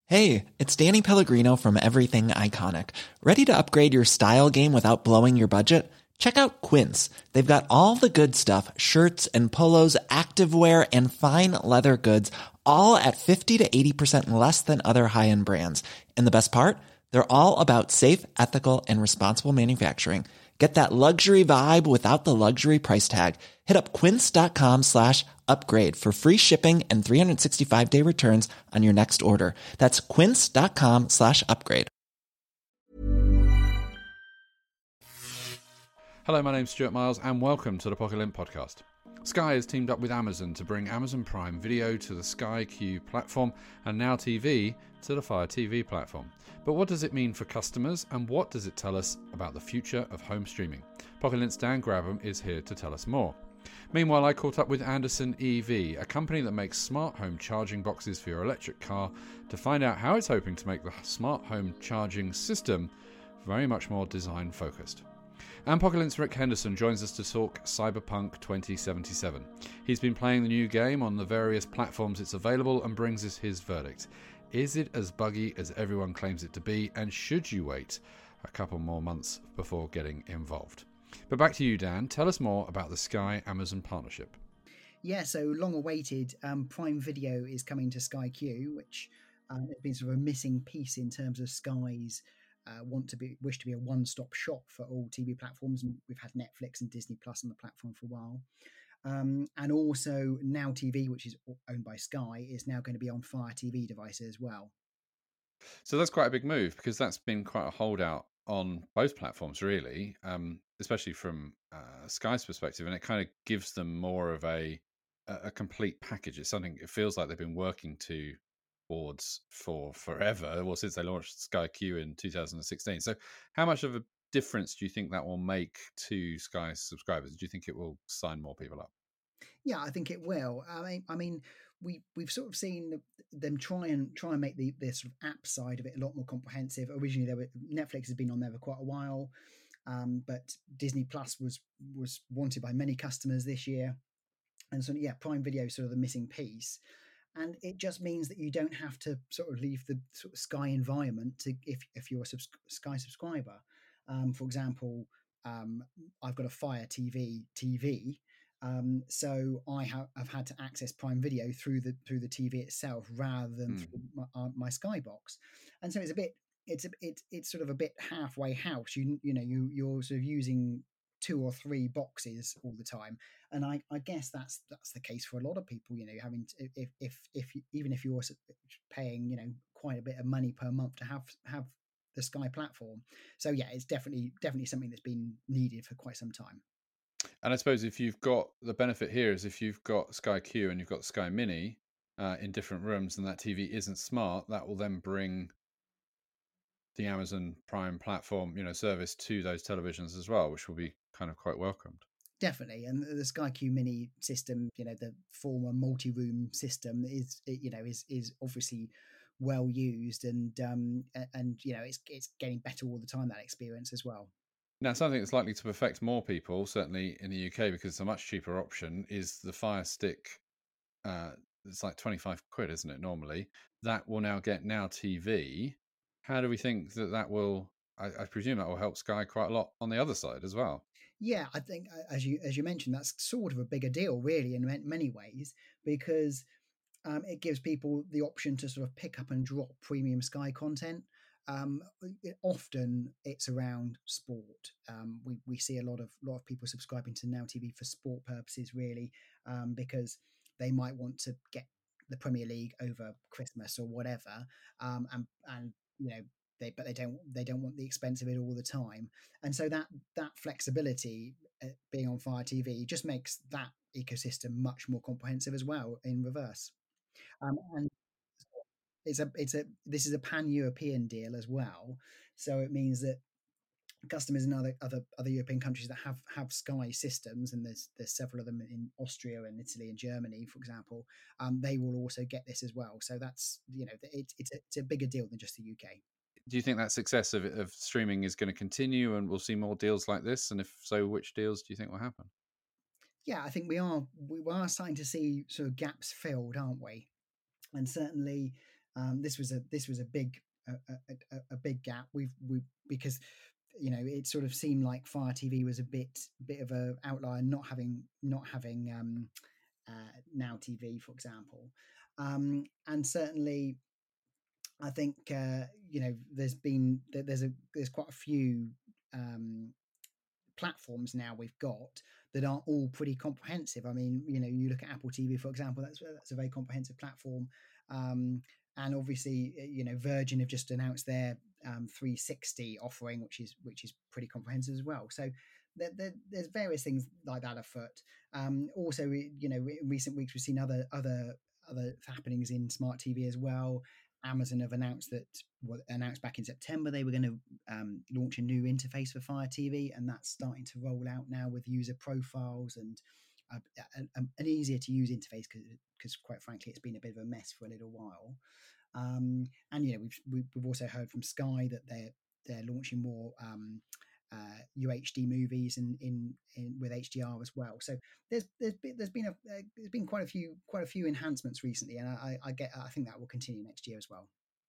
Hey, it's Danny Pellegrino from Everything Iconic. Ready to upgrade your style game without blowing your budget? Check out Quince. They've got all the good stuff, shirts and polos, activewear, and fine leather goods, all at 50 to 80% less than other high-end brands. And the best part? They're all about safe, ethical, and responsible manufacturing. Get that luxury vibe without the luxury price tag. Hit up quince.com/upgrade for free shipping and 365-day returns on your next order. That's quince.com/upgrade. Hello, my name's Stuart Miles and welcome to the Pocket podcast. Sky has teamed up with Amazon to bring Amazon Prime Video to the Sky Q platform and Now TV to the Fire TV platform. But what does it mean for customers and what does it tell us about the future of home streaming? Pocket Dan Grabham is here to tell us more. Meanwhile, I caught up with Anderson EV, a company that makes smart home charging boxes for your electric car, to find out how it's hoping to make the smart home charging system very much more design focused. And Pocket Rick Henderson joins us to talk Cyberpunk 2077. He's been playing the new game on the various platforms it's available and brings us his verdict. Is it as buggy as everyone claims it to be, and should you wait a couple more months before getting involved? But back to you, Dan. Tell us more about the Sky-Amazon partnership. Yeah, so long-awaited Prime Video is coming to Sky Q, which has been sort of a missing piece in terms of Sky's wish to be a one-stop shop for all TV platforms. And we've had Netflix and Disney Plus on the platform for a while. And also Now TV, which is owned by Sky, is now going to be on Fire TV devices as well. So that's quite a big move because that's been quite a holdout on both platforms, really, especially from Sky's perspective. And it kind of gives them more of a complete package. It's something it feels like they've been working towards for forever, well, since they launched Sky Q in 2016. So how much of a difference do you think that will make to Sky subscribers? Do you think it will sign more people up? Yeah, I think it will. I mean, we've sort of seen them try and make the sort of app side of it a lot more comprehensive. Originally, Netflix has been on there for quite a while, but Disney Plus was wanted by many customers this year, and so yeah, Prime Video is sort of the missing piece. And it just means that you don't have to sort of leave the sort of Sky environment to if you're a Sky subscriber. For example, I've got a Fire TV, so I have had to access Prime Video through the TV itself rather than through my Sky box, and so it's sort of a bit halfway house. You're sort of using 2 or 3 boxes all the time, and I guess that's the case for a lot of people. Having to, if even if you're paying quite a bit of money per month to have the Sky platform. So yeah, it's definitely something that's been needed for quite some time. And I suppose if you've got the benefit here is if you've got Sky Q and you've got Sky Mini in different rooms and that TV isn't smart, that will then bring the Amazon Prime platform, service to those televisions as well, which will be kind of quite welcomed. Definitely, and the Sky Q Mini system, the former multi-room system, is obviously well used, and it's getting better all the time, that experience as well. Now, something that's likely to affect more people, certainly in the UK, because it's a much cheaper option, is the Fire Stick. It's like 25 quid, isn't it, normally? That will now get Now TV. How do we think that will... I presume that will help Sky quite a lot on the other side as well. Yeah, I think, as you mentioned, that's sort of a bigger deal, really, in many ways, because it gives people the option to sort of pick up and drop premium Sky content. Often it's around sport. We see a lot of people subscribing to Now TV for sport purposes, really, because they might want to get the Premier League over Christmas or whatever, and they don't want the expense of it all the time, and so that flexibility, being on Fire TV, just makes that ecosystem much more comprehensive as well in reverse. And this is a pan-European deal as well, so it means that customers in other European countries that have Sky systems, and there's several of them in Austria and Italy and Germany, for example, they will also get this as well. So that's it's a bigger deal than just the UK. Do you think that success of streaming is going to continue and we'll see more deals like this? And if so, which deals do you think will happen? Yeah, I think we are starting to see sort of gaps filled, aren't we? And certainly This was a big a big gap. We because it sort of seemed like Fire TV was a bit of a outlier, not having Now TV, for example, and certainly I think there's quite a few platforms now we've got that are all pretty comprehensive. I mean, you look at Apple TV, for example, that's a very comprehensive platform. And obviously, Virgin have just announced their 360 offering, which is pretty comprehensive as well. So there's various things like that afoot. Also, in recent weeks we've seen other happenings in smart TV as well. Amazon have announced back in September they were going to launch a new interface for Fire TV, and that's starting to roll out now with user profiles and an easier to use interface because quite frankly it's been a bit of a mess for a little while. And we've also heard from Sky that they're launching more UHD movies in with HDR as well. So there's been quite a few enhancements recently, and I think that will continue next year as well.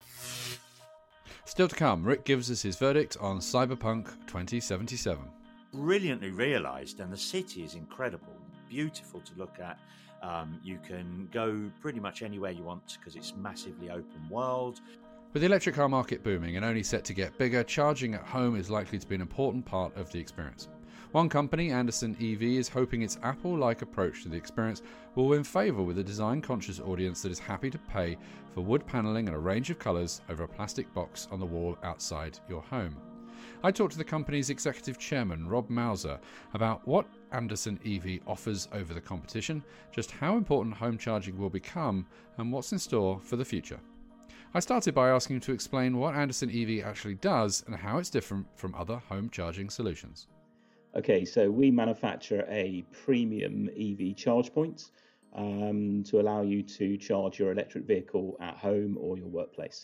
Still to come, Rick gives us his verdict on Cyberpunk 2077. Brilliantly realised, and the city is incredible, beautiful to look at. You can go pretty much anywhere you want because it's massively open world. With the electric car market booming and only set to get bigger, charging at home is likely to be an important part of the experience. One company, Anderson EV, is hoping its Apple-like approach to the experience will win favour with a design-conscious audience that is happy to pay for wood panelling and a range of colours over a plastic box on the wall outside your home. I talked to the company's executive chairman, Rob Mauser, about what Anderson EV offers over the competition, just how important home charging will become, and what's in store for the future. I started by asking him to explain what Anderson EV actually does and how it's different from other home charging solutions. Okay, so we manufacture a premium EV charge point to allow you to charge your electric vehicle at home or your workplace.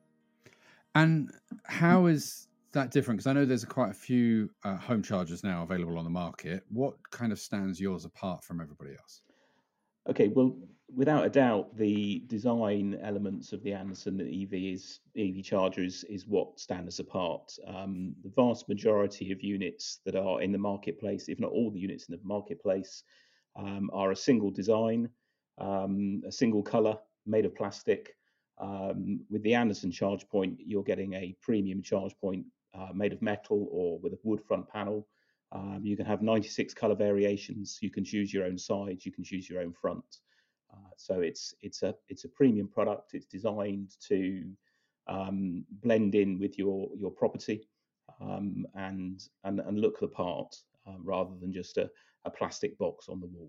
And how is that different? Because I know there's quite a few home chargers now available on the market. What kind of stands yours apart from everybody else? Okay, well, without a doubt, the design elements of the Anderson EV charger is what stands us apart. The vast majority of units that are in the marketplace, if not all the units in the marketplace, are a single design, a single color, made of plastic. With the Anderson charge point, you're getting a premium charge point made of metal or with a wood front panel. You can have 96 color variations. You can choose your own sides. You can choose your own front. So it's a premium product. It's designed to blend in with your property and look the part rather than just a plastic box on the wall.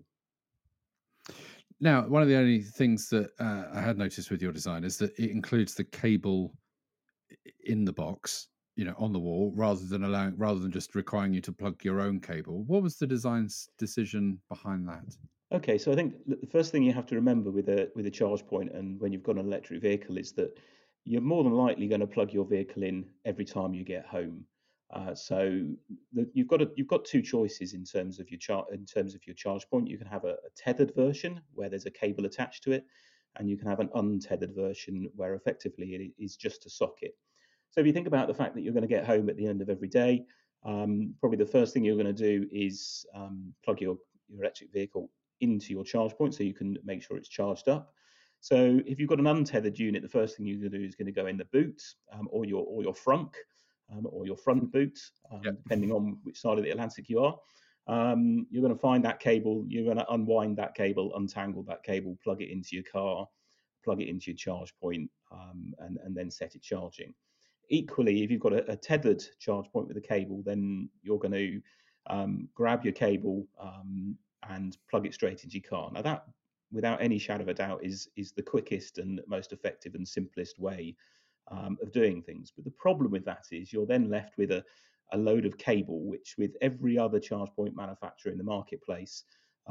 Now, one of the only things that I had noticed with your design is that it includes the cable in the box, on the wall, rather than just requiring you to plug your own cable. What was the design's decision behind that? Okay, so I think the first thing you have to remember with a charge point and when you've got an electric vehicle is that you're more than likely going to plug your vehicle in every time you get home. So you've got two choices in terms of your charge point. You can have a tethered version where there's a cable attached to it, and you can have an untethered version where effectively it is just a socket. So if you think about the fact that you're going to get home at the end of every day, probably the first thing you're going to do is plug your electric vehicle into your charge point so you can make sure it's charged up. So if you've got an untethered unit, the first thing you're going to do is going to go in the boot or your frunk or your front boot, depending on which side of the Atlantic you are. You're going to find that cable. You're going to unwind that cable, untangle that cable, plug it into your car, plug it into your charge point, and then set it charging. Equally, if you've got a tethered charge point with a cable, then you're going to grab your cable and plug it straight into your car. Now that, without any shadow of a doubt, is the quickest and most effective and simplest way of doing things. But the problem with that is you're then left with a load of cable, which with every other charge point manufacturer in the marketplace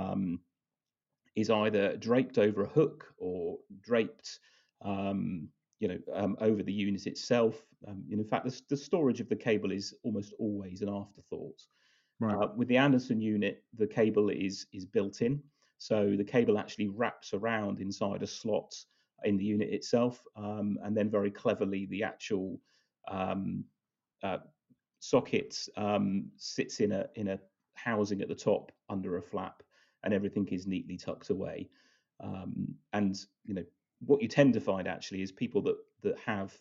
is either draped over a hook or draped over the unit itself. In fact, the storage of the cable is almost always an afterthought. Right. With the Anderson unit, the cable is built in. So the cable actually wraps around inside a slot in the unit itself, and then very cleverly the actual um, uh, socket sits in a housing at the top under a flap, and everything is neatly tucked away. And what you tend to find actually is people that have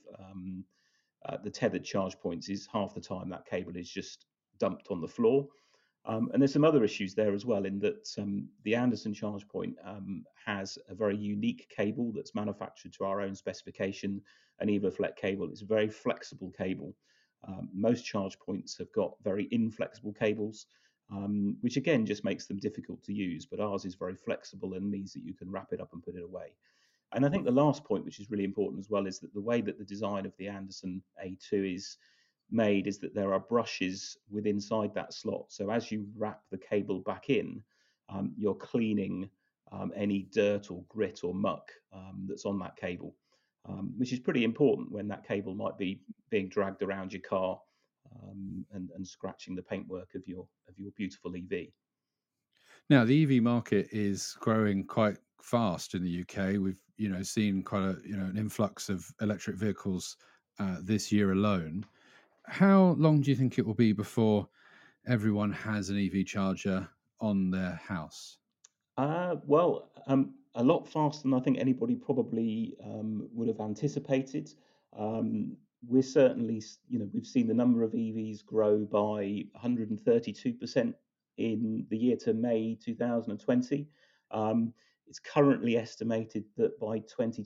the tethered charge points is half the time that cable is just dumped on the floor. And there's some other issues there as well, in that the Anderson charge point has a very unique cable that's manufactured to our own specification, an EvoFlex cable. It's a very flexible cable. Most charge points have got very inflexible cables, which again just makes them difficult to use, but ours is very flexible and means that you can wrap it up and put it away. And I think the last point, which is really important as well, is that the way that the design of the Anderson A2 is made is that there are brushes within inside that slot. So as you wrap the cable back in, you're cleaning any dirt or grit or muck that's on that cable, which is pretty important when that cable might be being dragged around your car and scratching the paintwork of your beautiful EV. Now, the EV market is growing quite fast in the UK. We've seen quite an influx of electric vehicles this year alone. How long do you think it will be before everyone has an EV charger on their house? Well, a lot faster than I think anybody probably would have anticipated. We're certainly, we've seen the number of EVs grow by 132% in the year to May 2020. It's currently estimated that by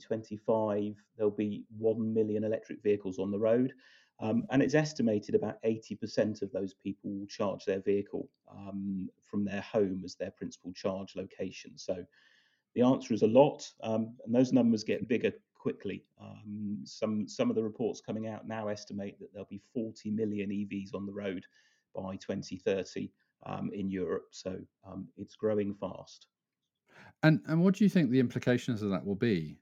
2025 there'll be 1 million electric vehicles on the road. And it's estimated about 80% of those people will charge their vehicle from their home as their principal charge location. So the answer is a lot, and those numbers get bigger quickly. Some of the reports coming out now estimate that there'll be 40 million EVs on the road by 2030 in Europe. So it's growing fast. And what do you think the implications of that will be?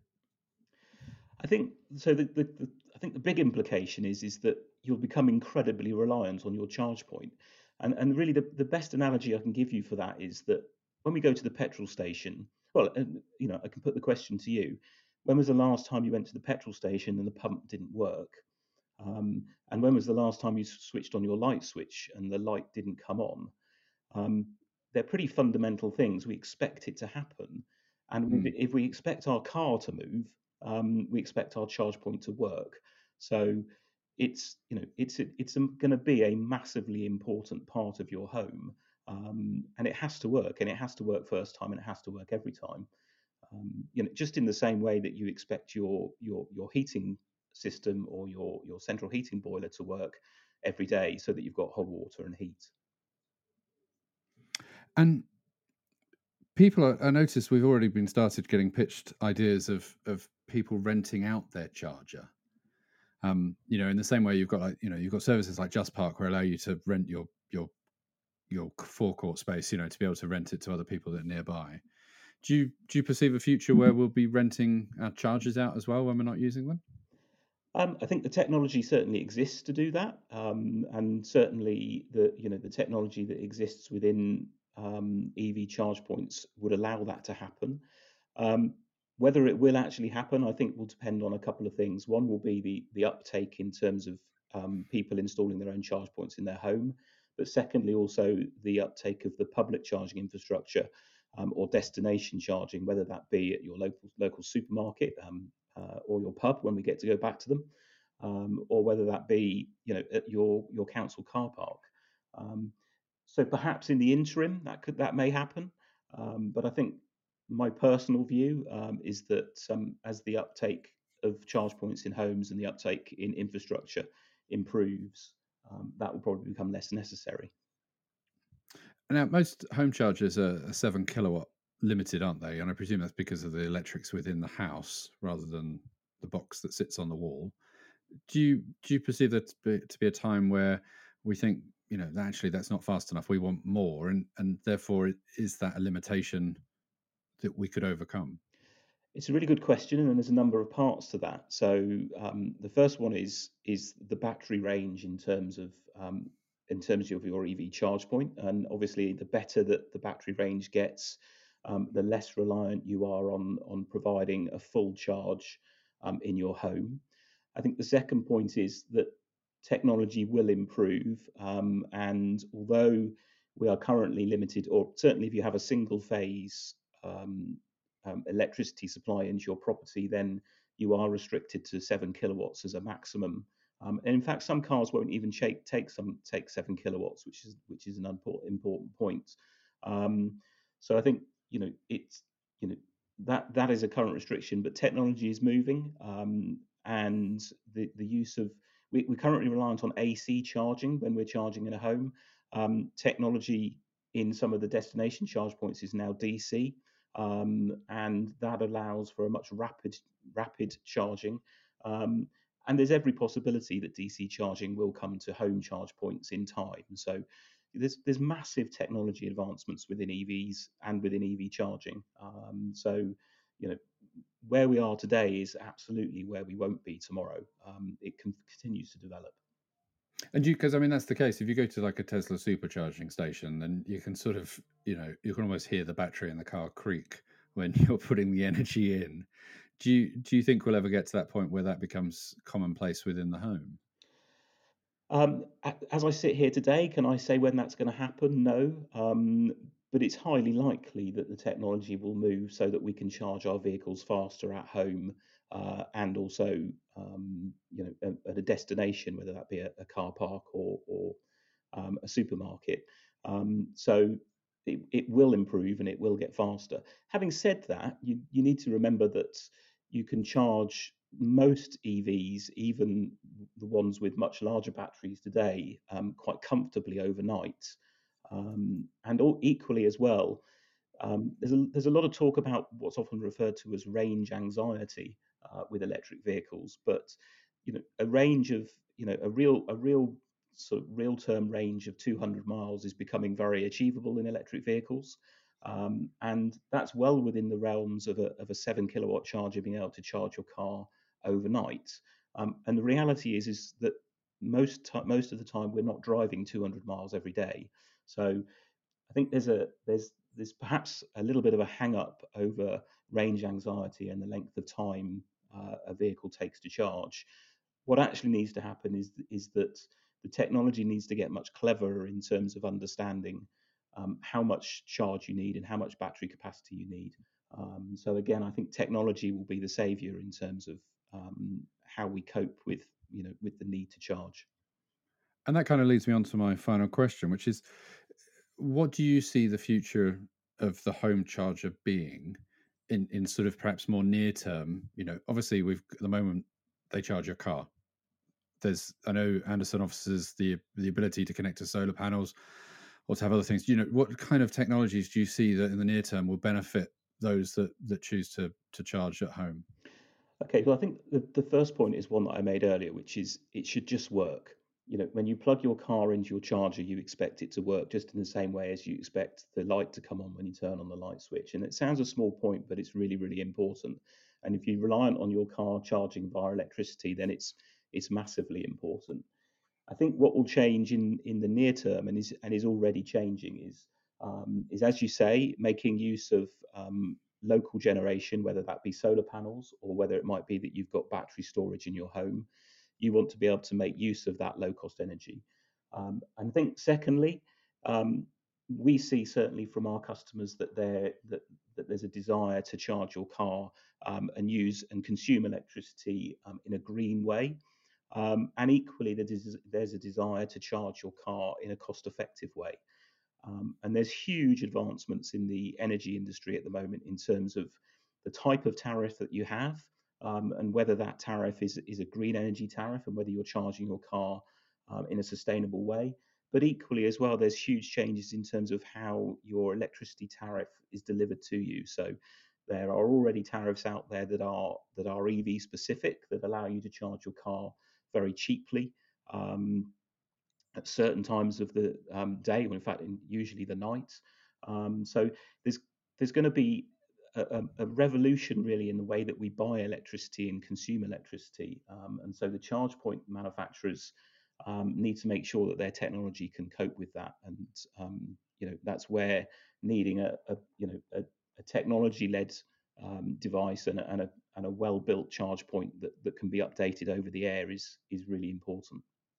I think so. I think the big implication is that you'll become incredibly reliant on your charge point, and really the best analogy I can give you for that is that when we go to the petrol station, well, I can put the question to you: when was the last time you went to the petrol station and the pump didn't work? And when was the last time you switched on your light switch and the light didn't come on? They're pretty fundamental things. We expect it to happen, and if we expect our car to move, we expect our charge point to work. So it's going to be a massively important part of your home, and it has to work, and it has to work first time, and it has to work every time. Just in the same way that you expect your heating system or your central heating boiler to work every day, so that you've got hot water and heat. And people, I noticed we've already been started getting pitched ideas of people renting out their charger. In the same way you've got services like Just Park where allow you to rent your forecourt space, to be able to rent it to other people that are nearby. Do you perceive a future where we'll be renting our chargers out as well when we're not using them? I think the technology certainly exists to do that, and certainly the technology that exists within EV charge points would allow that to happen. Whether it will actually happen, I think, will depend on a couple of things. One will be the uptake in terms of people installing their own charge points in their home, but secondly, also the uptake of the public charging infrastructure or destination charging, whether that be at your local supermarket or your pub when we get to go back to them, or whether that be at your council car park. So perhaps in the interim that may happen, but I think my personal view is that as the uptake of charge points in homes and the uptake in infrastructure improves, that will probably become less necessary. Now, most home chargers are 7 kilowatt limited, aren't they? And I presume that's because of the electrics within the house rather than the box that sits on the wall. Do you perceive that to be a time where we think, actually that's not fast enough, we want more, and therefore is that a limitation that we could overcome? It's a really good question, and there's a number of parts to that. So the first one is the battery range in terms of your EV charge point, and obviously the better that the battery range gets, the less reliant you are on providing a full charge in your home. I think the second point is that technology will improve, and although we are currently limited, or certainly if you have a single phase um, electricity supply into your property, then you are restricted to 7 kilowatts as a maximum. And in fact, some cars won't even take 7 kilowatts, which is an important point. So I think it's you know that is a current restriction, but technology is moving, and the use of we're currently reliant on AC charging when we're charging in a home. Technology in some of the destination charge points is now DC, and that allows for a much rapid charging. Um, and there's every possibility that DC charging will come to home charge points in time. So there's massive technology advancements within EVs and within EV charging. So you know where we are today is absolutely where we won't be tomorrow. Continues to develop. And because I mean that's the case. If you go to like a Tesla supercharging station, then you can sort of you can almost hear the battery in the car creak when you're putting the energy in. Do you think we'll ever get to that point where that becomes commonplace within the home? As I sit here today, can I say when that's going to happen? No, but it's highly likely that the technology will move so that we can charge our vehicles faster at home, and also, at a destination, whether that be a car park or a supermarket. So it will improve and it will get faster. Having said that, you need to remember that you can charge most EVs, even the ones with much larger batteries today, quite comfortably overnight. Equally as well, there's a lot of talk about what's often referred to as range anxiety with electric vehicles, but a range of a real sort of real term range of 200 miles is becoming very achievable in electric vehicles. And that's well within the realms of a 7 kilowatt charger being able to charge your car overnight. And the reality is that most of the time we're not driving 200 miles every day. So I think there's perhaps a little bit of a hang up over range anxiety and the length of time a vehicle takes to charge. What actually needs to happen is that the technology needs to get much cleverer in terms of understanding how much charge you need and how much battery capacity you need. So again, I think technology will be the savior in terms of how we cope with the need to charge. And that kind of leads me on to my final question, which is, what do you see the future of the home charger being in sort of perhaps more near term? Obviously at the moment they charge your car. I know Anderson offers the ability to connect to solar panels or to have other things. What kind of technologies do you see that in the near term will benefit those that choose to charge at home? Okay, well, I think the first point is one that I made earlier, which is it should just work. When you plug your car into your charger, you expect it to work just in the same way as you expect the light to come on when you turn on the light switch. And it sounds a small point, but it's really, really important. And if you're reliant on your car charging via electricity, then it's massively important. I think what will change in the near term and is already changing is as you say, making use of local generation, whether that be solar panels or whether it might be that you've got battery storage in your home. You want to be able to make use of that low cost energy. And I think secondly, we see certainly from our customers that there's a desire to charge your car and use and consume electricity in a green way. And equally, there's a desire to charge your car in a cost-effective way. And there's huge advancements in the energy industry at the moment in terms of the type of tariff that you have, and whether that tariff is a green energy tariff and whether you're charging your car in a sustainable way. But equally as well, there's huge changes in terms of how your electricity tariff is delivered to you. So there are already tariffs out there that are EV specific, that allow you to charge your car very cheaply at certain times of the day, in fact, usually the night. So there's going to be a revolution really in the way that we buy electricity and consume electricity. And so the charge point manufacturers need to make sure that their technology can cope with that. And that's where needing a technology-led device and a well-built charge point that can be updated over the air is really important.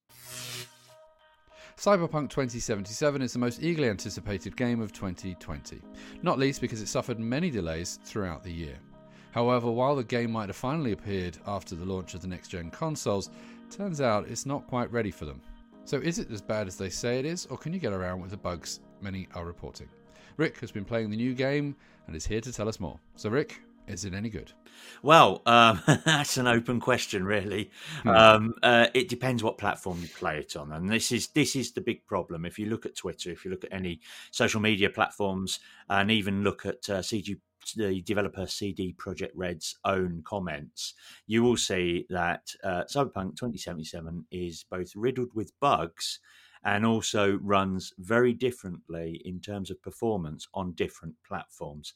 Cyberpunk 2077 is the most eagerly anticipated game of 2020, not least because it suffered many delays throughout the year. However, while the game might have finally appeared after the launch of the next-gen consoles, turns out it's not quite ready for them. So is it as bad as they say it is, or can you get around with the bugs many are reporting? Rick has been playing the new game and is here to tell us more. So Rick, is it any good? Well, that's an open question, really. It depends what platform you play it on, and this is the big problem. If you look at Twitter, if you look at any social media platforms, and even look at the developer CD Projekt Red's own comments, you will see that Cyberpunk 2077 is both riddled with bugs and also runs very differently in terms of performance on different platforms.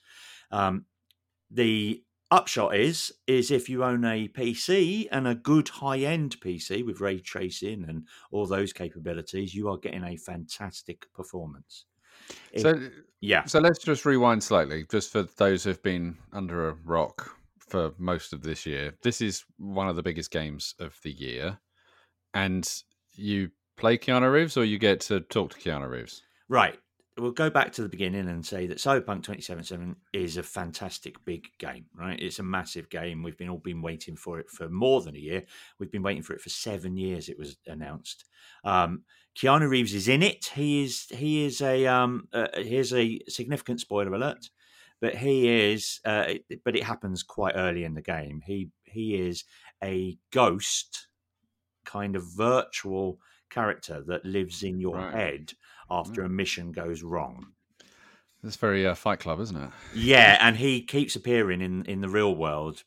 The upshot is if you own a PC and a good high-end PC with ray tracing and all those capabilities, you are getting a fantastic performance. So let's just rewind slightly, just for those who've been under a rock for most of this year. This is one of the biggest games of the year, and you play Keanu Reeves, or you get to talk to Keanu Reeves? Right. We'll go back to the beginning and say that Cyberpunk 2077 is a fantastic big game, right? It's a massive game. We've all been waiting for it for more than a year. We've been waiting for it for 7 years. It was announced. Keanu Reeves is in it. Here's a significant spoiler alert, but but it happens quite early in the game. He is a ghost, kind of virtual character that lives in your head after a mission goes wrong. That's very Fight Club, isn't it? Yeah, and he keeps appearing in the real world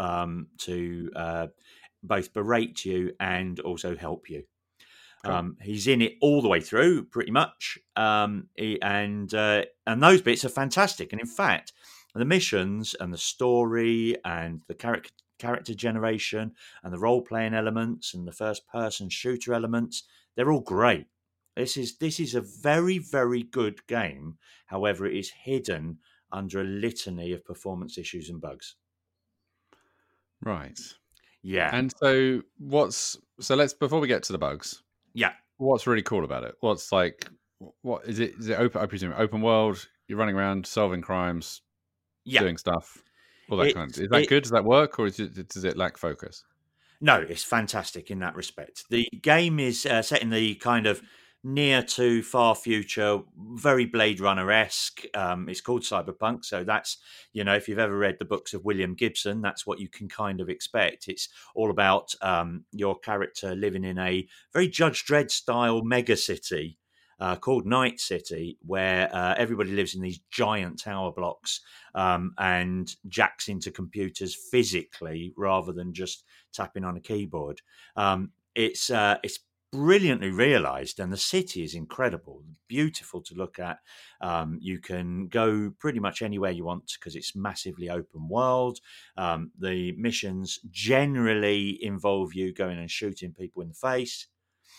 to both berate you and also help you. Cool. He's in it all the way through, pretty much, and those bits are fantastic. And in fact, the missions and the story and the character generation and the role-playing elements and the first-person shooter elements, they're all great. This is a very, very good game. However, it is hidden under a litany of performance issues and bugs. Right. Yeah. And so let's, before we get to the bugs. Yeah. What's really cool about it? What is it? Is it open? I presume open world. You're running around solving crimes, doing stuff, all that kind of. Is that good? Does that work, or does it lack focus? No, it's fantastic in that respect. The game is set in the kind of near to far future, very Blade Runner-esque. It's called Cyberpunk, so that's, if you've ever read the books of William Gibson, that's what you can kind of expect. It's all about your character living in a very Judge Dredd style mega city called Night City, where everybody lives in these giant tower blocks and jacks into computers physically rather than just tapping on a keyboard. It's brilliantly realized, and the city is incredible, beautiful to look at. You can go pretty much anywhere you want because it's massively open world. The missions generally involve you going and shooting people in the face.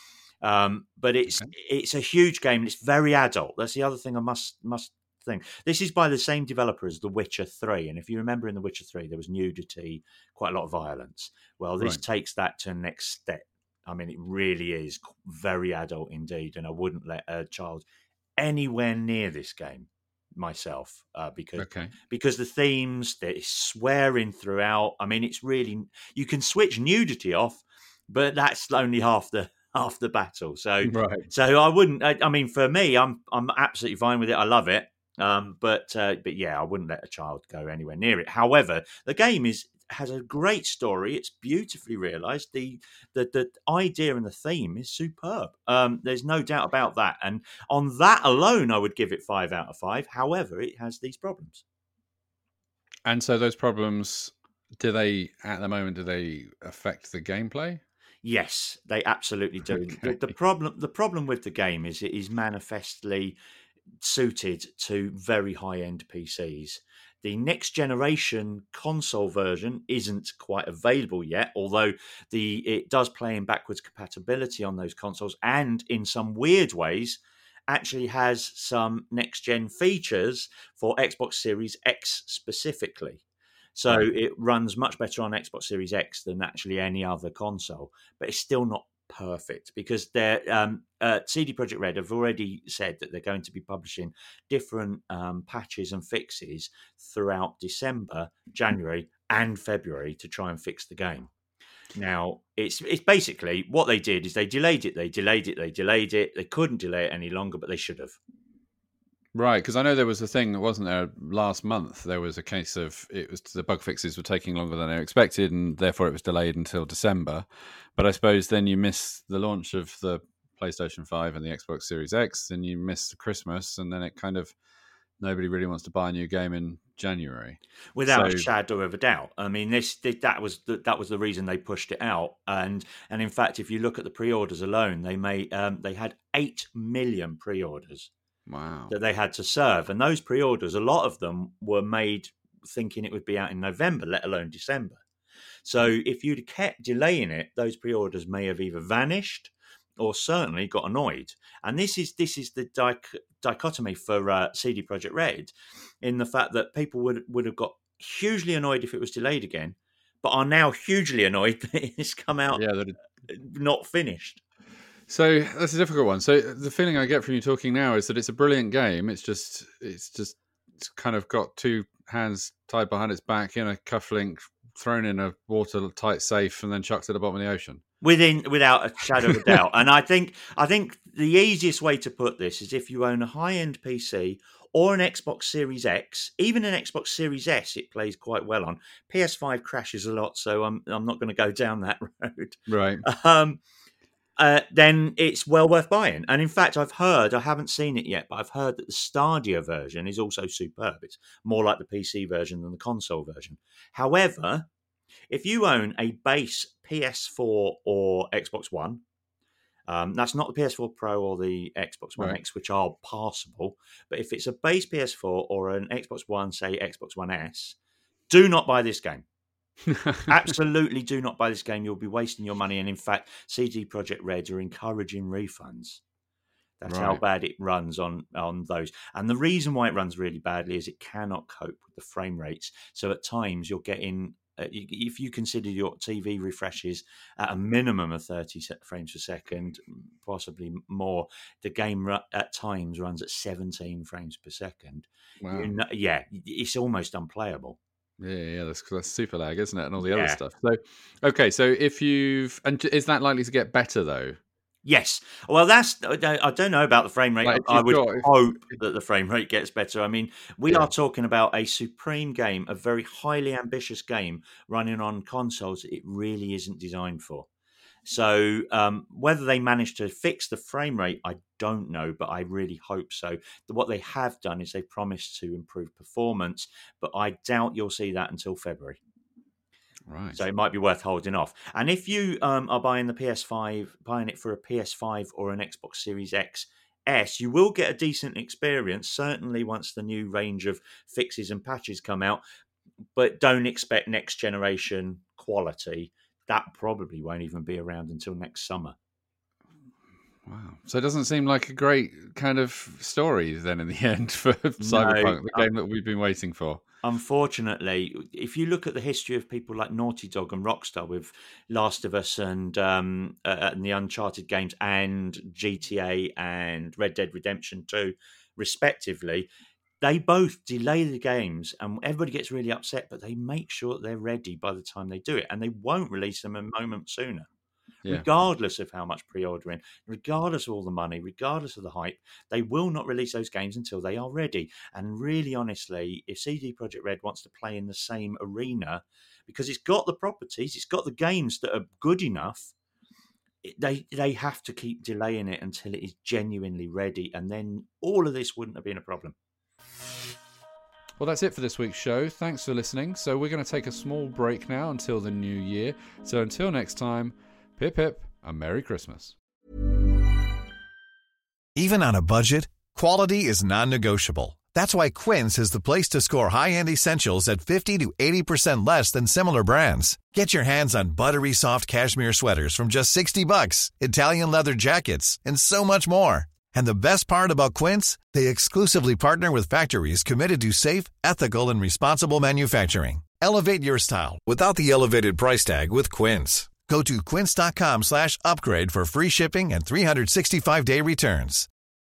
But it's a huge game, and it's very adult. That's the other thing I must think. This is by the same developer as The Witcher 3, and if you remember in The Witcher 3, there was nudity, quite a lot of violence. Well, this takes that to the next step. I mean, it really is very adult indeed, and I wouldn't let a child anywhere near this game myself because the themes, there's swearing throughout. I mean, it's really, you can switch nudity off, but that's only half the battle. So I wouldn't. I mean, for me, I'm absolutely fine with it. I love it. But yeah, I wouldn't let a child go anywhere near it. However, the game has a great story. It's beautifully realised. The idea and the theme is superb. There's no doubt about that. And on that alone, I would give it 5 out of 5. However, it has these problems. And so those problems, do they affect the gameplay? Yes, they absolutely do. Okay. The problem with the game is it is manifestly suited to very high-end PCs. The next generation console version isn't quite available yet, although it does play in backwards compatibility on those consoles, and in some weird ways, actually has some next-gen features for Xbox Series X specifically. So it runs much better on Xbox Series X than actually any other console, but it's still not perfect because they're CD Projekt Red have already said that they're going to be publishing different patches and fixes throughout December, January, and February to try and fix the game. Now, it's basically what they did is they delayed it. They couldn't delay it any longer, but they should have. Right, because I know there was a thing, wasn't there, last month? There was a case of the bug fixes were taking longer than they expected, and therefore it was delayed until December. But I suppose then you miss the launch of the PlayStation 5 and the Xbox Series X, and you miss Christmas, and then it kind of nobody really wants to buy a new game in January. Without a shadow of a doubt. I mean, that was the reason they pushed it out, and in fact, if you look at the pre-orders alone, they had 8 million pre-orders. Wow. That they had to serve. And those pre-orders, a lot of them were made thinking it would be out in November, let alone December. So if you'd kept delaying it, those pre-orders may have either vanished or certainly got annoyed. And this is the dichotomy for CD Projekt Red, in the fact that people would have got hugely annoyed if it was delayed again, but are now hugely annoyed that it's come out not finished. So that's a difficult one. So the feeling I get from you talking now is that it's a brilliant game. It's kind of got two hands tied behind its back in a cufflink, thrown in a watertight safe, and then chucked at the bottom of the ocean. Without a shadow of a doubt. And I think the easiest way to put this is if you own a high-end PC or an Xbox Series X, even an Xbox Series S, it plays quite well on. PS5 crashes a lot, so I'm not going to go down that road. Right. Then it's well worth buying. And in fact, I haven't seen it yet, but I've heard that the Stadia version is also superb. It's more like the PC version than the console version. However, if you own a base PS4 or Xbox One, that's not the PS4 Pro or the Xbox One X, which are passable. But if it's a base PS4 or an Xbox One, say Xbox One S, do not buy this game. Absolutely do not buy this game. You'll be wasting your money. And in fact, CD Projekt Red are encouraging refunds. That's how bad it runs on those. And the reason why it runs really badly is it cannot cope with the frame rates. So at times you're getting, if you consider your TV refreshes at a minimum of 30 frames per second, possibly more, the game at times runs at 17 frames per second. Wow. It's almost unplayable. Yeah, that's super lag, isn't it? And all the other stuff. So, okay, so is that likely to get better though? Yes. Well, I don't know about the frame rate. I would hope that the frame rate gets better. I mean, we are talking about a supreme game, a very highly ambitious game running on consoles that it really isn't designed for. So whether they manage to fix the frame rate, I don't know, but I really hope so. What they have done is they've promised to improve performance, but I doubt you'll see that until February. Right. So it might be worth holding off. And if you are buying it for a PS5 or an Xbox Series XS, you will get a decent experience, certainly once the new range of fixes and patches come out, but don't expect next generation quality. That probably won't even be around until next summer. Wow. So it doesn't seem like a great kind of story then in the end for Cyberpunk, the game that we've been waiting for. Unfortunately, if you look at the history of people like Naughty Dog and Rockstar with Last of Us and the Uncharted games and GTA and Red Dead Redemption 2, respectively, they both delay the games and everybody gets really upset, but they make sure that they're ready by the time they do it, and they won't release them a moment sooner. Regardless of how much pre-ordering, regardless of all the money, regardless of the hype, they will not release those games until they are ready. And really, honestly, if CD Projekt Red wants to play in the same arena, because it's got the properties, it's got the games that are good enough, they have to keep delaying it until it is genuinely ready, and then all of this wouldn't have been a problem. Well, that's it for this week's show. Thanks for listening. So we're going to take a small break now until the new year. So until next time, pip pip and Merry Christmas. Even on a budget, quality is non-negotiable. That's why Quince is the place to score high-end essentials at 50 to 80% less than similar brands. Get your hands on buttery soft cashmere sweaters from just $60, Italian leather jackets, and so much more. And the best part about Quince, they exclusively partner with factories committed to safe, ethical, and responsible manufacturing. Elevate your style without the elevated price tag with Quince. Go to quince.com/upgrade for free shipping and 365-day returns.